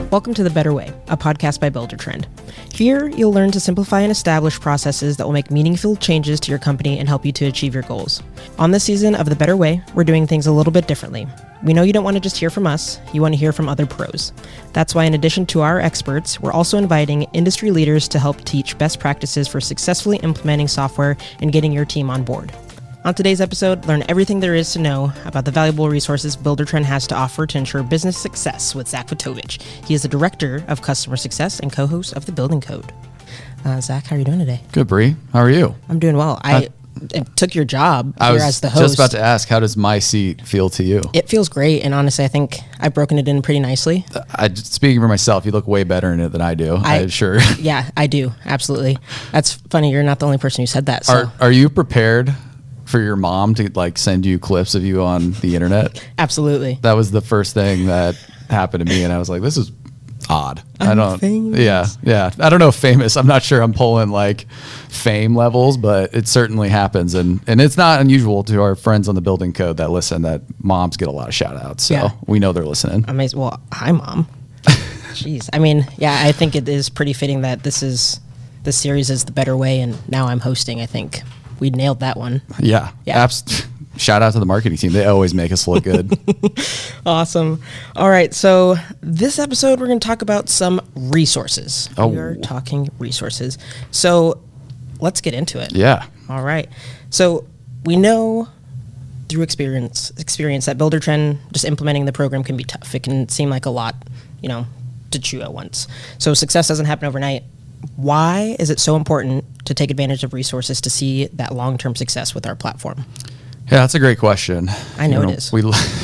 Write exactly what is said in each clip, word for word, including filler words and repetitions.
Welcome to The Better Way, a podcast by Buildertrend. Here, you'll learn to simplify and establish processes that will make meaningful changes to your company and help you to achieve your goals. On this season of The Better Way, we're doing things a little bit differently. We know you don't want to just hear from us, you want to hear from other pros. That's why in addition to our experts, we're also inviting industry leaders to help teach best practices for successfully implementing software and getting your team on board. On today's episode, learn everything there is to know about the valuable resources Buildertrend has to offer to ensure business success with Zach Vitovich. He is the Director of Customer Success and co-host of The Building Code. Uh, Zach, how are you doing today? Good, Bree. How are you? I'm doing well. I, I took your job I here was as the host. just about to ask, how does my seat feel to you? It feels great, and honestly, I think I've broken it in pretty nicely. I, speaking for myself, you look way better in it than I do. I, I'm sure. Yeah, I do. Absolutely. That's funny. You're not the only person who said that. So. Are, are you prepared for your mom to like send you clips of you on the internet? Absolutely. That was the first thing that happened to me, and I was like, this is odd. I'm I don't famous. Yeah, yeah. I don't know if famous. I'm not sure I'm pulling like fame levels, but it certainly happens, and and it's not unusual to our friends on the Building Code that listen that moms get a lot of shout outs. So yeah. We know they're listening. Amazing. Well, hi mom. Jeez. I mean, yeah, I think it is pretty fitting that this is this series is The Better Way, and now I'm hosting. I think we nailed that one. Yeah. Yeah. Abs- Shout out to the marketing team. They always make us look good. Awesome. All right. So this episode, we're going to talk about some resources. Oh. We are talking resources. So let's get into it. Yeah. All right. So we know through experience, experience that Buildertrend, just implementing the program can be tough. It can seem like a lot, you know, to chew at once. So success doesn't happen overnight. Why is it so important to take advantage of resources to see that long-term success with our platform? Yeah, that's a great question. I know, you know it is. We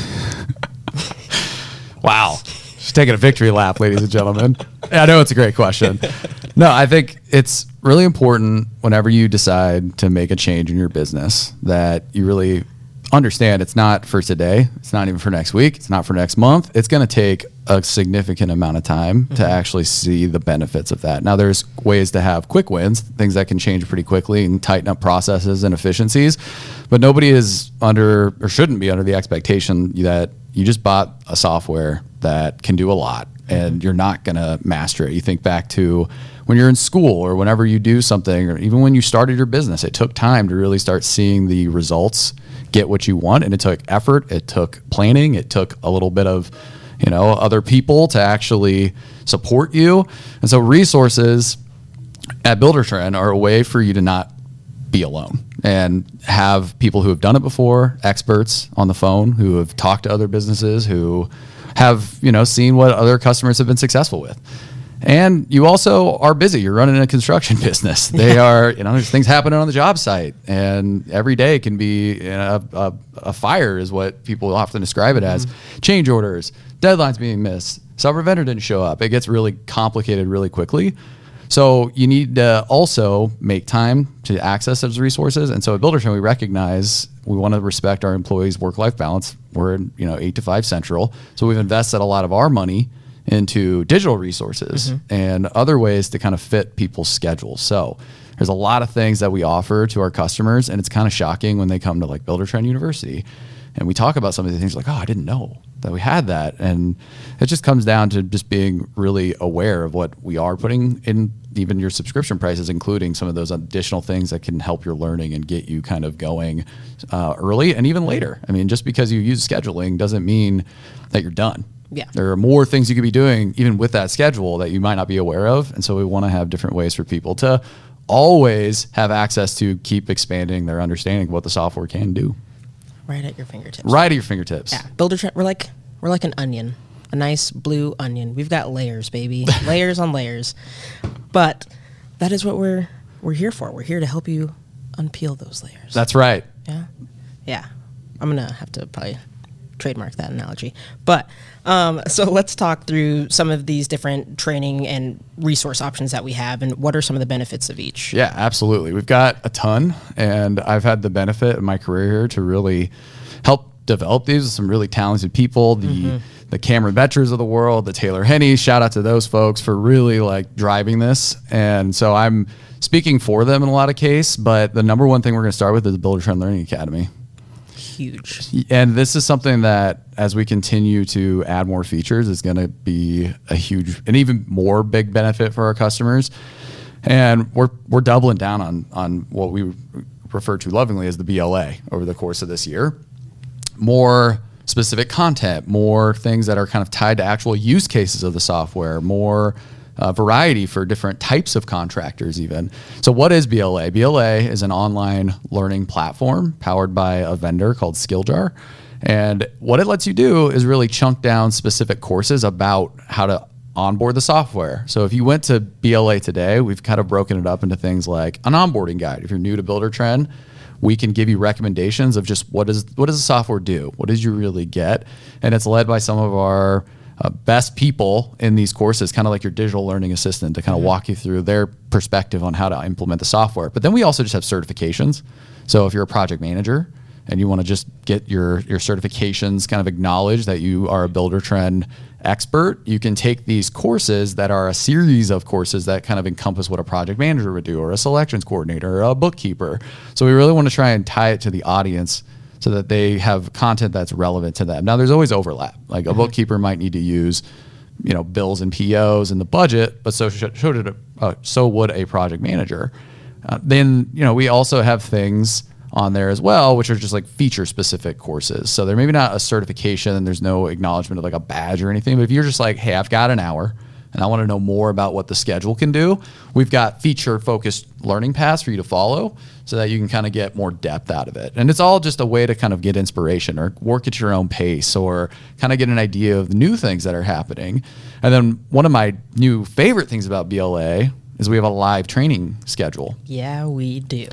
wow. She's taking a victory lap, ladies and gentlemen. I know it's a great question. No, I think it's really important whenever you decide to make a change in your business that you really understand it's not for today. It's not even for next week. It's not for next month. It's going to take a significant amount of time mm-hmm. to actually see the benefits of that. Now, there's ways to have quick wins, things that can change pretty quickly and tighten up processes and efficiencies. But nobody is under or shouldn't be under the expectation that you just bought a software that can do a lot and mm-hmm. you're not going to master it. You think back to when you're in school or whenever you do something, or even when you started your business, it took time to really start seeing the results, get what you want. And it took effort. It took planning. It took a little bit of, you know, other people to actually support you. And so resources at Buildertrend are a way for you to not be alone and have people who have done it before, experts on the phone who have talked to other businesses, who have, you know, seen what other customers have been successful with. And you also are busy. You're running a construction business. They are, you know, there's things happening on the job site, and every day can be you know, a, a, a fire is what people often describe it as. Mm-hmm. Change orders, deadlines being missed, software vendor didn't show up. It gets really complicated really quickly. So you need to also make time to access those resources. And so at Buildertrend, we recognize we want to respect our employees' work-life balance. We're you know eight to five central, so we've invested a lot of our money into digital resources mm-hmm. and other ways to kind of fit people's schedules. So there's a lot of things that we offer to our customers, and it's kind of shocking when they come to like Buildertrend University and we talk about some of the things like, oh, I didn't know that we had that. And it just comes down to just being really aware of what we are putting in even your subscription prices, including some of those additional things that can help your learning and get you kind of going uh, early and even later. I mean, just because you use scheduling doesn't mean that you're done. Yeah. There are more things you could be doing even with that schedule that you might not be aware of. And so we want to have different ways for people to always have access to keep expanding their understanding of what the software can do. Right at your fingertips. Right at your fingertips. Yeah. Buildertrend, we're like we're like an onion. A nice blue onion. We've got layers, baby. Layers on layers. But that is what we're we're here for. We're here to help you unpeel those layers. That's right. Yeah. Yeah. I'm gonna have to probably trademark that analogy. But um, so let's talk through some of these different training and resource options that we have and what are some of the benefits of each. Yeah, absolutely. We've got a ton, and I've had the benefit in my career here to really help develop these with some really talented people, the mm-hmm. the Cameron Betchers of the world, the Taylor Henney, shout out to those folks for really like driving this. And so I'm speaking for them in a lot of case, but the number one thing we're going to start with is the Buildertrend Learning Academy. huge. And this is something that, as we continue to add more features, is going to be a huge and even more big benefit for our customers. And we're we're doubling down on on what we refer to lovingly as the B L A over the course of this year. More specific content, more things that are kind of tied to actual use cases of the software, more uh, variety for different types of contractors even. So what is B L A? B L A is an online learning platform powered by a vendor called Skilljar. And what it lets you do is really chunk down specific courses about how to onboard the software. So if you went to B L A today, we've kind of broken it up into things like an onboarding guide. If you're new to Buildertrend, we can give you recommendations of just what does what does the software do? What did you really get? And it's led by some of our uh, best people in these courses, kind of like your digital learning assistant, to kind of mm-hmm. walk you through their perspective on how to implement the software. But then we also just have certifications. So if you're a project manager and you want to just get your your certifications kind of acknowledged that you are a Buildertrend expert, you can take these courses that are a series of courses that kind of encompass what a project manager would do, or a selections coordinator, or a bookkeeper. So we really want to try and tie it to the audience so that they have content that's relevant to them. Now, there's always overlap. Like a mm-hmm. bookkeeper might need to use, you know, bills and P Os and the budget, but so should, should uh, so would a project manager. Uh, then, you know, we also have things on there as well, which are just like feature specific courses. So they're maybe not a certification and there's no acknowledgement of like a badge or anything, but if you're just like, hey, I've got an hour and I want to know more about what the schedule can do, we've got feature focused learning paths for you to follow so that you can kind of get more depth out of it. And it's all just a way to kind of get inspiration or work at your own pace or kind of get an idea of the new things that are happening. And then one of my new favorite things about B L A is we have a live training schedule. Yeah, we do.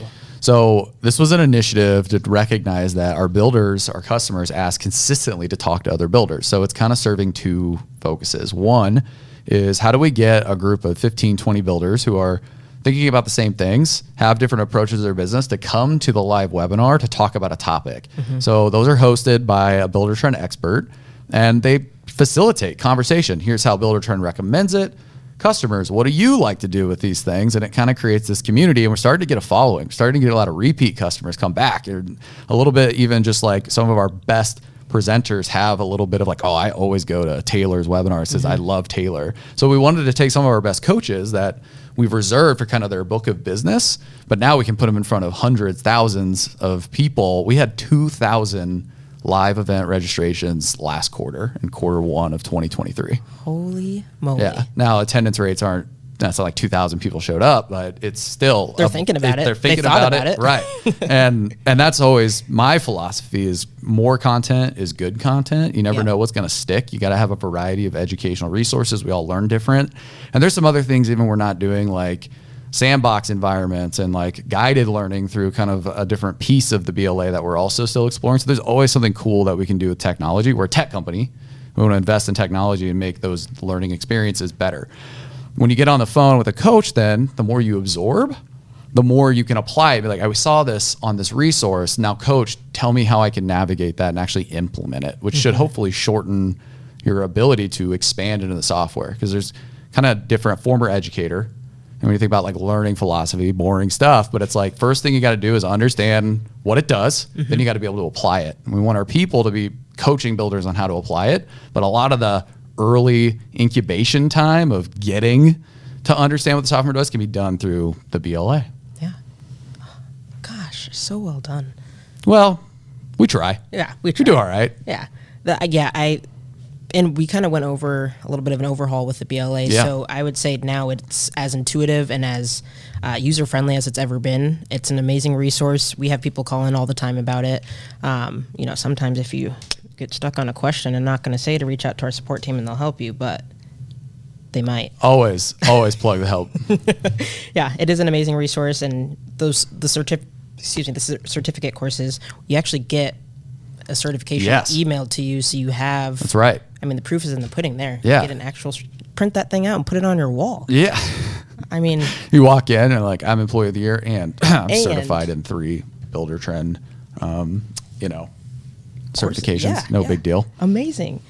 So this was an initiative to recognize that our builders, our customers, ask consistently to talk to other builders. So it's kind of serving two focuses. One is how do we get a group of fifteen, twenty builders who are thinking about the same things, have different approaches to their business, to come to the live webinar to talk about a topic. Mm-hmm. So those are hosted by a Buildertrend expert, and they facilitate conversation. Here's how Buildertrend recommends it. Customers, what do you like to do with these things? And it kind of creates this community, and we're starting to get a following. We're starting to get a lot of repeat customers come back. And a little bit, even just like some of our best presenters have a little bit of like, oh, I always go to Taylor's webinar. It says, mm-hmm. I love Taylor. So we wanted to take some of our best coaches that we've reserved for kind of their book of business, but now we can put them in front of hundreds, thousands of people. We had two thousand live event registrations last quarter in quarter one of twenty twenty-three. Holy moly. Yeah. Now attendance rates aren't, that's not like two thousand people showed up, but it's still. They're a, thinking about it. They're thinking they about, about it. it. Right. and and that's always my philosophy is more content is good content. You never yeah. know what's going to stick. You got to have a variety of educational resources. We all learn different. And there's some other things even we're not doing, like sandbox environments and like guided learning through kind of a different piece of the B L A that we're also still exploring. So there's always something cool that we can do with technology. We're a tech company. We want to invest in technology and make those learning experiences better. When you get on the phone with a coach, then the more you absorb, the more you can apply it. Be like, I saw this on this resource. Now, coach, tell me how I can navigate that and actually implement it, which mm-hmm. should hopefully shorten your ability to expand into the software. Because there's kind of different former educator. And when you think about like learning philosophy, boring stuff, but it's like first thing you got to do is understand what it does. Mm-hmm. Then you got to be able to apply it. And we want our people to be coaching builders on how to apply it. But a lot of the early incubation time of getting to understand what the software does can be done through the B L A. Yeah. Oh, gosh, so well done. Well, we try. Yeah, we try. We do all right. Yeah. The, yeah, I... And we kind of went over a little bit of an overhaul with the B L A. Yeah. So I would say now it's as intuitive and as uh, user-friendly as it's ever been. It's an amazing resource. We have people call in all the time about it. Um, you know, sometimes if you get stuck on a question, I'm not going to say to reach out to our support team and they'll help you, but they might. Always, always plug the help. Yeah, it is an amazing resource. And those the certif- excuse me, the certificate courses, you actually get a certification yes. emailed to you, so you have. That's right. I mean, the proof is in the pudding there. Yeah. You get an actual, print that thing out and put it on your wall. Yeah. I mean. You walk in and like, I'm employee of the year and I'm and certified in three Buildertrend, um, you know, certifications. Yeah, no yeah. big deal. Amazing.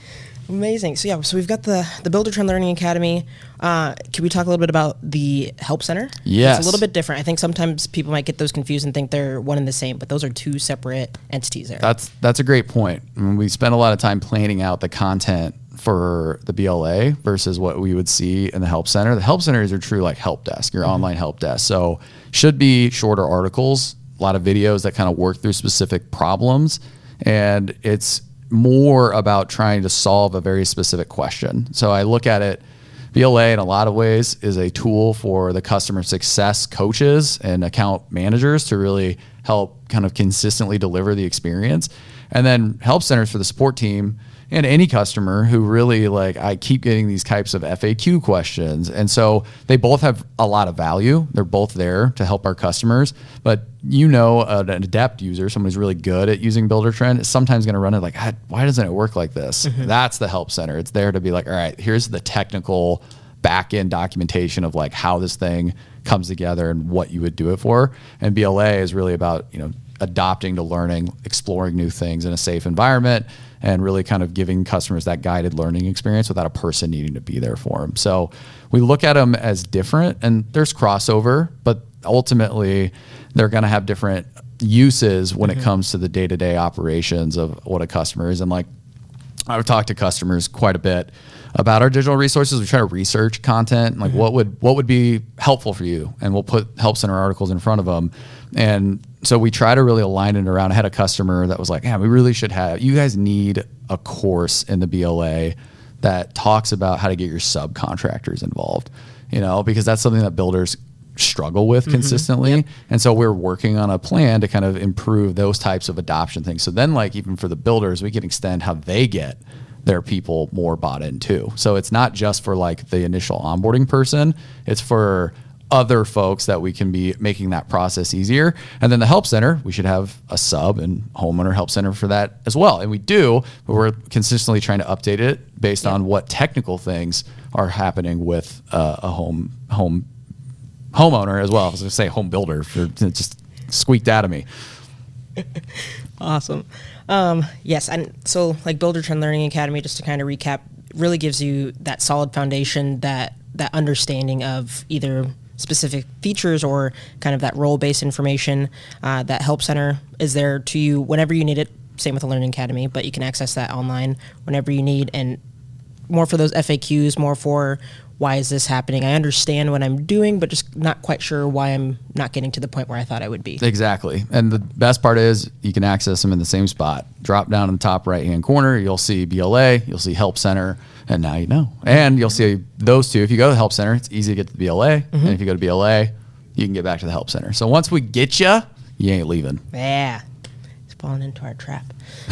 Amazing. So yeah, so we've got the the Buildertrend Learning Academy. Uh, can we talk a little bit about the Help Center? Yes. It's a little bit different. I think sometimes people might get those confused and think they're one and the same, but those are two separate entities there. That's that's a great point. I mean, we spend a lot of time planning out the content for the B L A versus what we would see in the Help Center. The Help Center is your true like help desk, your mm-hmm. online help desk. So should be shorter articles, a lot of videos that kind of work through specific problems, and it's more about trying to solve a very specific question. So I look at it, B L A in a lot of ways is a tool for the customer success coaches and account managers to really help kind of consistently deliver the experience. And then Help Centers for the support team and any customer who really like, I keep getting these types of F A Q questions. And so they both have a lot of value. They're both there to help our customers. But you know, an adept user, someone who's really good at using Buildertrend, is sometimes going to run it like, why doesn't it work like this? Mm-hmm. That's the Help Center. It's there to be like, all right, here's the technical back end documentation of like how this thing comes together and what you would do it for. And B L A is really about, you know, adopting to learning, exploring new things in a safe environment, and really kind of giving customers that guided learning experience without a person needing to be there for them. So we look at them as different, and there's crossover, but ultimately they're going to have different uses when mm-hmm. it comes to the day-to-day operations of what a customer is. And like, I've talked to customers quite a bit about our digital resources. We try to research content, like mm-hmm. what would what would be helpful for you, and we'll put Help Center articles in front of them. And so we try to really align it around. I had a customer that was like, yeah, we really should have, you guys need a course in the B L A that talks about how to get your subcontractors involved, you know, because that's something that builders struggle with mm-hmm. consistently. Yep. And so we're working on a plan to kind of improve those types of adoption things. So then like even for the builders, we can extend how they get their people more bought in too. So it's not just for like the initial onboarding person, it's for other folks that we can be making that process easier. And then the Help Center, we should have a sub and homeowner Help Center for that as well. And we do, but we're consistently trying to update it based yeah. on what technical things are happening with uh, a home home homeowner as well. I was going to say home builder, for, it just squeaked out of me. Awesome. Um, yes, and so like Buildertrend Learning Academy, just to kind of recap, really gives you that solid foundation, that that understanding of either specific features or kind of that role-based information. Uh, that Help Center is there to you whenever you need it. Same with the Learning Academy, but you can access that online whenever you need, and more for those F A Qs, more for why is this happening? I understand what I'm doing, but just not quite sure why I'm not getting to the point where I thought I would be. Exactly. And the best part is you can access them in the same spot. Drop down in the top right-hand corner, you'll see B L A, you'll see Help Center, and now you know. And you'll see those two. If you go to the Help Center, it's easy to get to the B L A. Mm-hmm. And if you go to B L A, you can get back to the Help Center. So once we get you, you ain't leaving. Yeah. It's falling into our trap.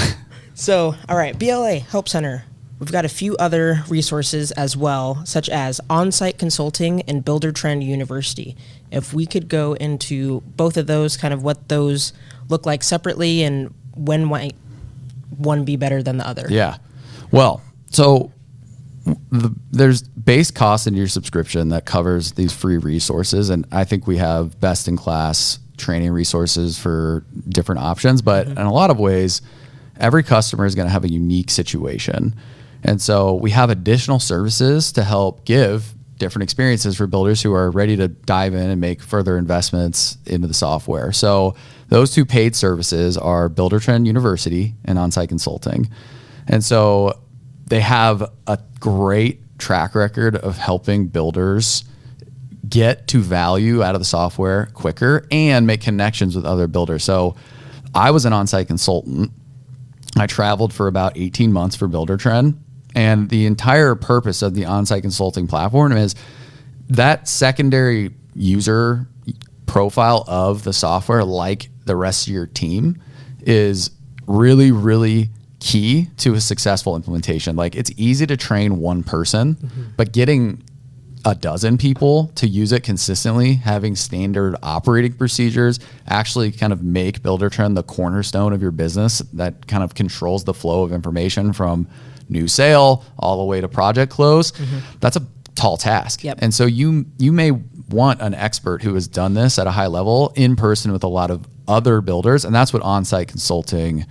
So, all right, B L A, Help Center. We've got a few other resources as well, such as On-Site Consulting and Buildertrend University. If we could go into both of those, kind of what those look like separately, and when might one be better than the other? Yeah. Well, so the, there's base cost in your subscription that covers these free resources, and I think we have best-in-class training resources for different options, but mm-hmm. in a lot of ways, every customer is going to have a unique situation. And so we have additional services to help give different experiences for builders who are ready to dive in and make further investments into the software. So those two paid services are Buildertrend University and On-Site Consulting. And so they have a great track record of helping builders get to value out of the software quicker and make connections with other builders. So I was an on-site consultant. I traveled for about eighteen months for Buildertrend. And the entire purpose of the on-site consulting platform is that secondary user profile of the software, like the rest of your team, is really, really key to a successful implementation. Like, it's easy to train one person, mm-hmm. but getting a dozen people to use it consistently, having standard operating procedures, actually kind of make Buildertrend the cornerstone of your business that kind of controls the flow of information from new sale all the way to project close. Mm-hmm. That's a tall task. Yep. And so you you may want an expert who has done this at a high level in person with a lot of other builders, and that's what on-site consulting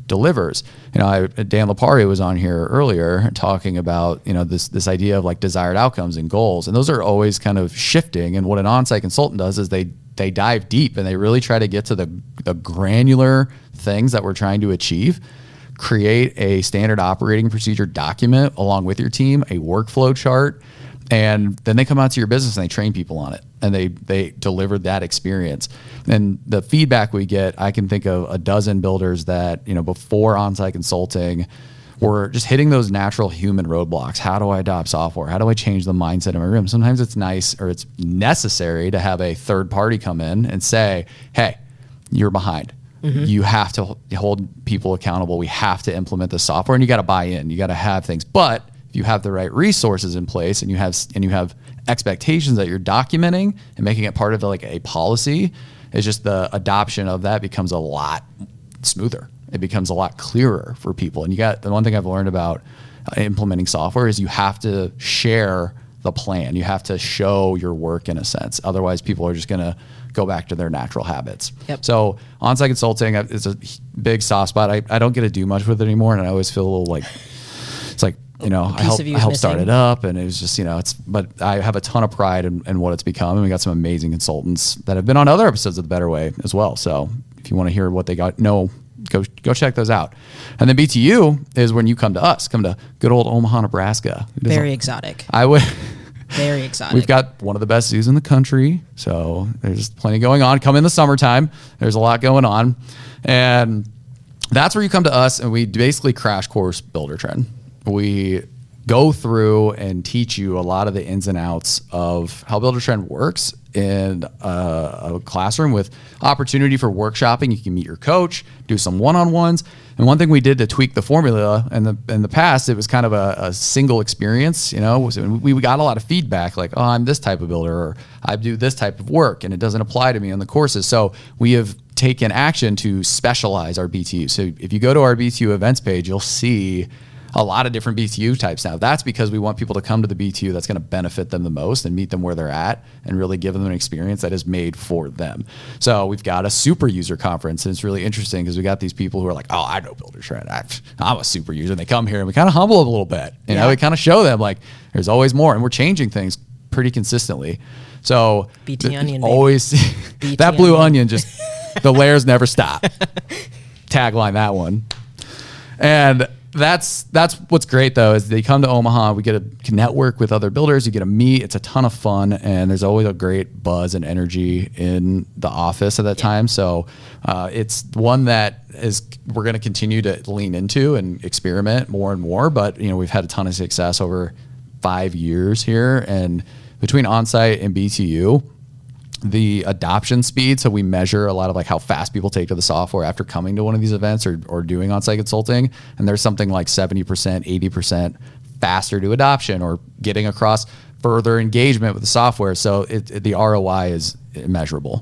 delivers. You know, I, Dan Lapari was on here earlier talking about, you know, this this idea of like desired outcomes and goals, and those are always kind of shifting. And what an on-site consultant does is they they dive deep and they really try to get to the the granular things that we're trying to achieve. Create a standard operating procedure document along with your team, a workflow chart, and then they come out to your business and they train people on it, and they they deliver that experience. And the feedback we get, I can think of a dozen builders that, you know, before on-site consulting were just hitting those natural human roadblocks. How do I adopt software? How do I change the mindset in my room? Sometimes it's nice or it's necessary to have a third party come in and say, hey, you're behind. Mm-hmm. You have to hold people accountable. We have to implement the software, and you got to buy in. You got to have things. But if you have the right resources in place, and you have and you have expectations that you're documenting and making it part of like a policy, it's just the adoption of that becomes a lot smoother. It becomes a lot clearer for people. And you got the one thing I've learned about uh, implementing software is you have to share the plan. You have to show your work in a sense. Otherwise, people are just going to go back to their natural habits. Yep. So on-site consulting is a big soft spot. I, I don't get to do much with it anymore, and I always feel a little like, it's like, you know, I helped, I helped start it up, and it was just, you know, it's, but I have a ton of pride in, in what it's become, and we got some amazing consultants that have been on other episodes of The Better Way as well. So if you want to hear what they got, no, go go check those out. And then B T U is when you come to us, come to good old Omaha, Nebraska. Very exotic. I would... Very exotic. We've got one of the best zoos in the country, so there's plenty going on. Come in the summertime, there's a lot going on, and that's where you come to us, and we basically crash course Buildertrend. We go through and teach you a lot of the ins and outs of how Buildertrend works in a, a classroom with opportunity for workshopping. You can meet your coach, do some one-on-ones. And one thing we did to tweak the formula in the in the past, it was kind of a, a single experience. You know, we, we got a lot of feedback like, oh, I'm this type of builder, or I do this type of work, and it doesn't apply to me on the courses. So we have taken action to specialize our B T U. So if you go to our B T U events page, you'll see a lot of different B T U types now. That's because we want people to come to the B T U that's going to benefit them the most and meet them where they're at and really give them an experience that is made for them. So we've got a super user conference, and it's really interesting because we got these people who are like, oh, I know Buildertrend. I'm a super user. And they come here and we kind of humble them a little bit. You yeah. know, we kind of show them like there's always more, and we're changing things pretty consistently. So B T onion, always B T that blue onion, onion just the layers never stop. Tagline that one. And that's that's what's great though, is they come to Omaha, we get to network with other builders, you get to meet, it's a ton of fun, and there's always a great buzz and energy in the office at that yeah. time. So uh, it's one that is we're going to continue to lean into and experiment more and more. But you know, we've had a ton of success over five years here, and between onsite and B T U, the adoption speed. So we measure a lot of like how fast people take to the software after coming to one of these events or, or doing on-site consulting. And there's something like seventy percent, eighty percent faster to adoption or getting across further engagement with the software. So it, it, the R O I is immeasurable.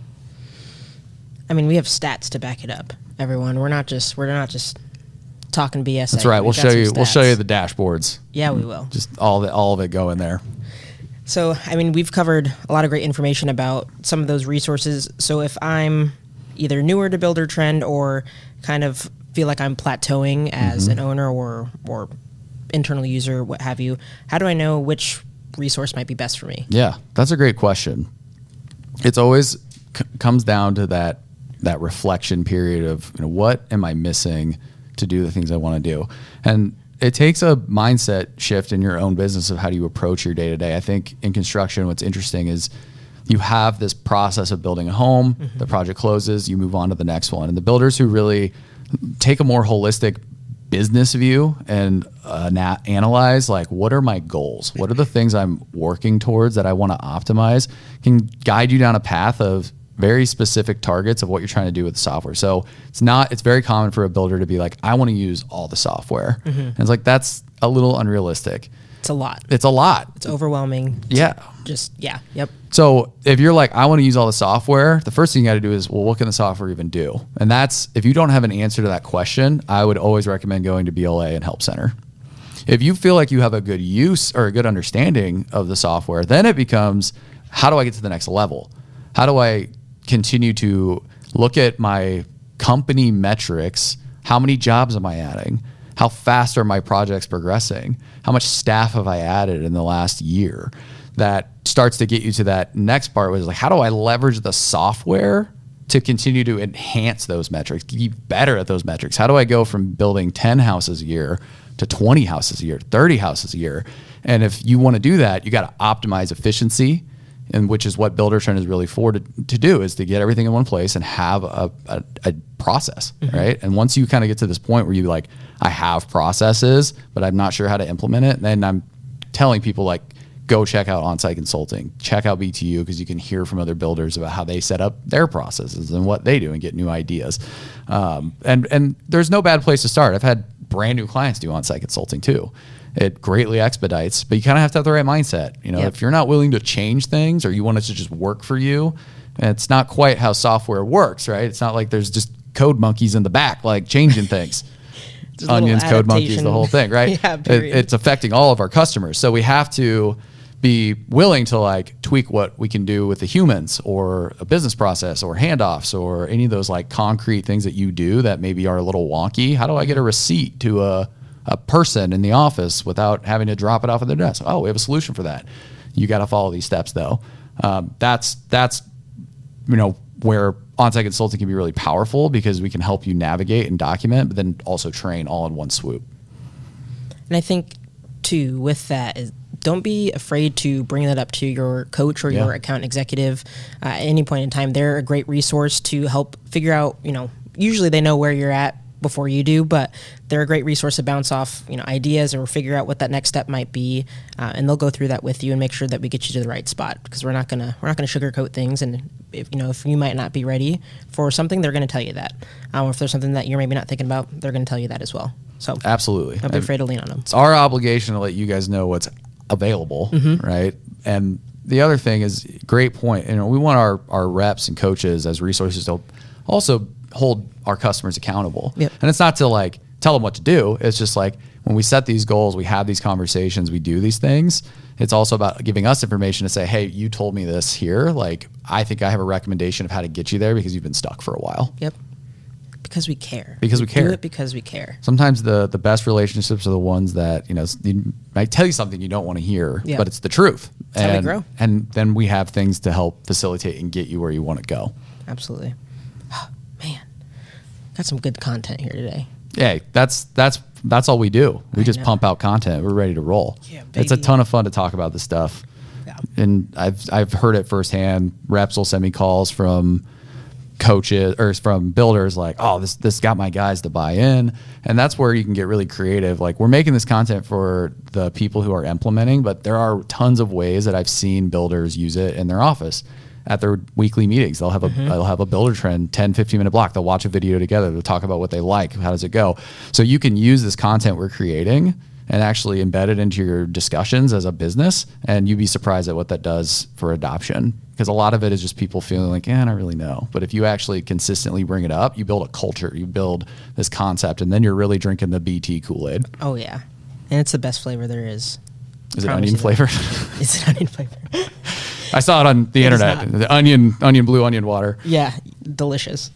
I mean, we have stats to back it up, everyone. We're not just, we're not just talking B S. That's right. We'll show you, we'll show you the dashboards. Yeah, we will. Just all of it, all of it go in there. So, I mean, we've covered a lot of great information about some of those resources. So if I'm either newer to Buildertrend or kind of feel like I'm plateauing as mm-hmm. an owner or or internal user, what have you, how do I know which resource might be best for me? Yeah, that's a great question. It's always c- comes down to that that reflection period of, you know, what am I missing to do the things I want to do? And it takes a mindset shift in your own business of how do you approach your day-to-day. I think in construction, what's interesting is you have this process of building a home, mm-hmm. the project closes, you move on to the next one. And the builders who really take a more holistic business view and uh, na- analyze, like, what are my goals? What are the things I'm working towards that I want to optimize, can guide you down a path of very specific targets of what you're trying to do with the software. So it's not, it's very common for a builder to be like, I want to use all the software. Mm-hmm. And it's like, that's a little unrealistic. It's a lot. It's a lot. It's overwhelming. Yeah. Just, yeah. Yep. So if you're like, I want to use all the software, the first thing you got to do is, well, what can the software even do? And that's, if you don't have an answer to that question, I would always recommend going to B L A and Help Center. If you feel like you have a good use or a good understanding of the software, then it becomes, how do I get to the next level? How do I continue to look at my company metrics? How many jobs am I adding? How fast are my projects progressing? How much staff have I added in the last year? That starts to get you to that next part, which is like, how do I leverage the software to continue to enhance those metrics, get better at those metrics? How do I go from building ten houses a year to twenty houses a year, thirty houses a year? And if you want to do that, you got to optimize efficiency, and which is what Buildertrend is really for to, to do, is to get everything in one place and have a, a, a process, mm-hmm. right? And once you kind of get to this point where you like, I have processes, but I'm not sure how to implement it, then I'm telling people like, go check out Onsite Consulting, check out B T U, because you can hear from other builders about how they set up their processes and what they do and get new ideas. Um, and and there's no bad place to start. I've had brand new clients do Onsite Consulting too. It greatly expedites, but you kind of have to have the right mindset. You know, yep. If you're not willing to change things, or you want it to just work for you, it's not quite how software works, right? It's not like there's just code monkeys in the back, like changing things. Onions, code monkeys, the whole thing, right? Yeah, it, it's affecting all of our customers. So we have to be willing to like tweak what we can do with the humans, or a business process, or handoffs, or any of those like concrete things that you do that maybe are a little wonky. How do I get a receipt to a, a person in the office without having to drop it off at their desk? Oh, we have a solution for that. You got to follow these steps though. Um, that's, that's, you know, where Onsite Consulting can be really powerful, because we can help you navigate and document, but then also train all in one swoop. And I think too, with that, is don't be afraid to bring that up to your coach or yeah. your account executive uh, at any point in time. They're a great resource to help figure out, you know, usually they know where you're at before you do, but they're a great resource to bounce off, you know, ideas or figure out what that next step might be, uh, and they'll go through that with you and make sure that we get you to the right spot, because we're not gonna we're not gonna sugarcoat things. And if you know if you might not be ready for something, they're gonna tell you that. Um, or if there's something that you're maybe not thinking about, they're gonna tell you that as well. So absolutely, don't be afraid to lean on them. It's our obligation to let you guys know what's available, mm-hmm. right? And the other thing is, great point. You know, we want our our reps and coaches as resources to also hold our customers accountable. Yep. And it's not to like tell them what to do. It's just like, when we set these goals, we have these conversations, we do these things. It's also about giving us information to say, hey, you told me this here. Like, I think I have a recommendation of how to get you there, because you've been stuck for a while. Yep. Because we care. Because we, we care. Do it because we care. Sometimes the the best relationships are the ones that, you know, you might tell you something you don't want to hear, yeah. but it's the truth. That's and, how we grow. And then we have things to help facilitate and get you where you want to go. Absolutely. Man, got some good content here today. Yeah, that's that's that's all we do. We I just know. pump out content. We're ready to roll. Yeah, baby. It's a ton of fun to talk about this stuff. Yeah. And I've I've heard it firsthand. Reps will send me calls from coaches or from builders like, oh, this this got my guys to buy in. And that's where you can get really creative. Like, we're making this content for the people who are implementing, but there are tons of ways that I've seen builders use it in their office. At their weekly meetings, they'll have a mm-hmm. they'll have a Buildertrend ten, fifteen minute block. They'll watch a video together. They'll talk about what they like. How does it go? So you can use this content we're creating and actually embed it into your discussions as a business, and you'd be surprised at what that does for adoption. Because a lot of it is just people feeling like, yeah, I don't really know. But if you actually consistently bring it up, you build a culture, you build this concept, and then you're really drinking the B T Kool-Aid. Oh yeah, and it's the best flavor there is. Is it onion flavor? It's an onion flavor. I saw it on the it internet. The onion, onion blue onion water. Yeah, delicious.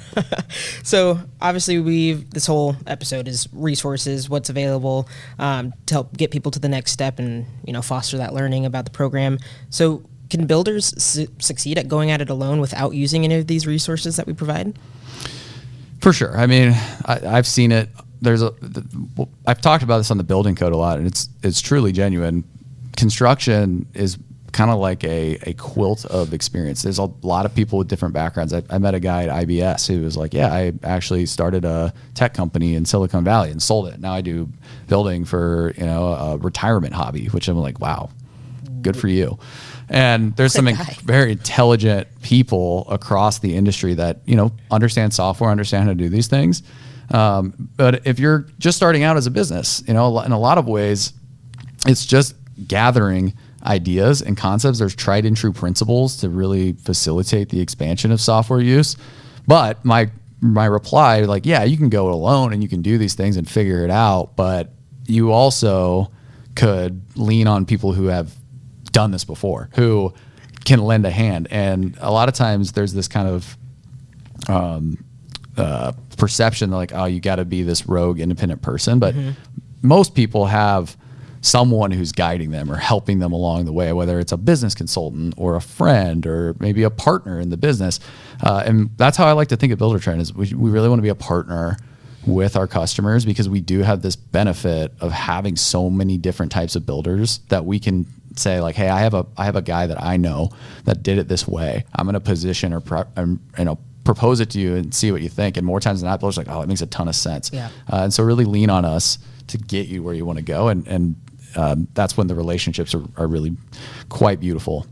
So obviously, we've this whole episode is resources, what's available um, to help get people to the next step and you know foster that learning about the program. So can builders su- succeed at going at it alone without using any of these resources that we provide? For sure. I mean, I, I've seen it. There's a. The, I've talked about this on the building code a lot, and it's it's truly genuine. Construction is kind of like a, a quilt of experience. There's a lot of people with different backgrounds. I, I met a guy at I B S who was like, yeah, I actually started a tech company in Silicon Valley and sold it. Now I do building for, you know, a retirement hobby, which I'm like, wow, good for you. And there's some inc- very intelligent people across the industry that, you know, understand software, understand how to do these things. Um, but if you're just starting out as a business, you know, in a lot of ways, it's just gathering ideas and concepts. There's tried and true principles to really facilitate the expansion of software use. But my my reply, like, yeah, you can go it alone and you can do these things and figure it out, but you also could lean on people who have done this before, who can lend a hand. And a lot of times there's this kind of um, uh, perception that like, oh, you got to be this rogue independent person. But mm-hmm. most people have someone who's guiding them or helping them along the way, whether it's a business consultant or a friend or maybe a partner in the business. Uh, and that's how I like to think of Buildertrend is we, we really want to be a partner with our customers because we do have this benefit of having so many different types of builders that we can say like, hey, I have a I have a guy that I know that did it this way. I'm going to position or pro, um, you know propose it to you and see what you think. And more times than not, builders are like, oh, it makes a ton of sense. Yeah. Uh, and so really lean on us to get you where you want to go. And and um, that's when the relationships are, are really quite beautiful.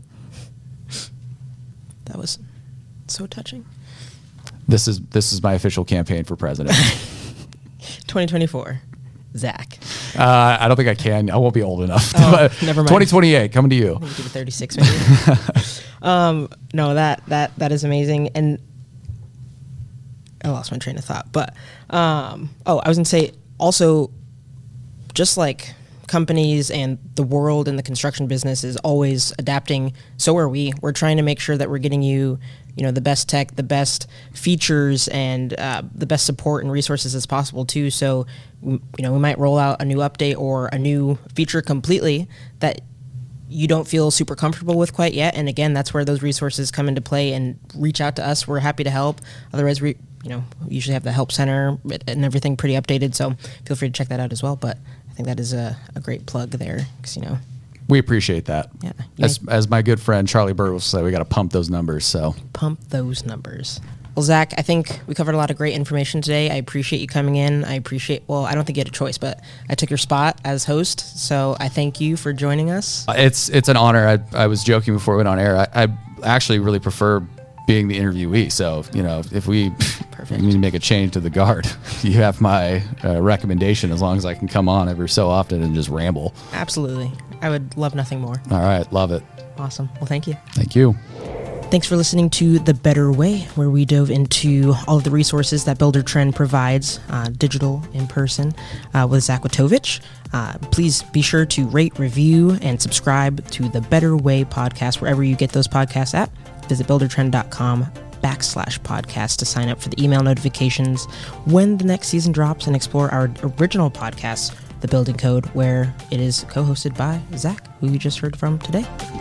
That was so touching. This is this is my official campaign for president. twenty twenty-four, Zach. Uh, I don't think I can. I won't be old enough. Oh, never mind. twenty twenty-eight, coming to you. Maybe give it thirty-six, maybe. um, no, that that that is amazing. And I lost my train of thought. But um, oh, I was gonna say also, just like companies and the world and the construction business is always adapting, so are we. We're trying to make sure that we're getting you, you know, the best tech, the best features, and uh, the best support and resources as possible too. So, you know, we might roll out a new update or a new feature completely that you don't feel super comfortable with quite yet. And again, that's where those resources come into play. And reach out to us. We're happy to help. Otherwise, we, you know, we usually have the help center and everything pretty updated. So feel free to check that out as well. But I think that is a, a great plug there because, you know, we appreciate that. Yeah. As, as my good friend Charlie Bird will say, we got to pump those numbers. So pump those numbers. Well, Zach, I think we covered a lot of great information today. I appreciate you coming in. I appreciate, well, I don't think you had a choice, but I took your spot as host. So I thank you for joining us. It's it's an honor. I, I was joking before we went on air. I, I actually really prefer being the interviewee. So, you know, if we Perfect. need to make a change to the guard, you have my uh, recommendation as long as I can come on every so often and just ramble. Absolutely. I would love nothing more. All right. Love it. Awesome. Well, thank you. Thank you. Thanks for listening to The Better Way, where we dove into all of the resources that Buildertrend provides, uh, digital, in person, uh, with Zach Witovich. Uh, please be sure to rate, review, and subscribe to The Better Way podcast wherever you get those podcasts at. Visit buildertrend.com backslash podcast to sign up for the email notifications when the next season drops and explore our original podcast, The Building Code, where it is co-hosted by Zach, who you just heard from today.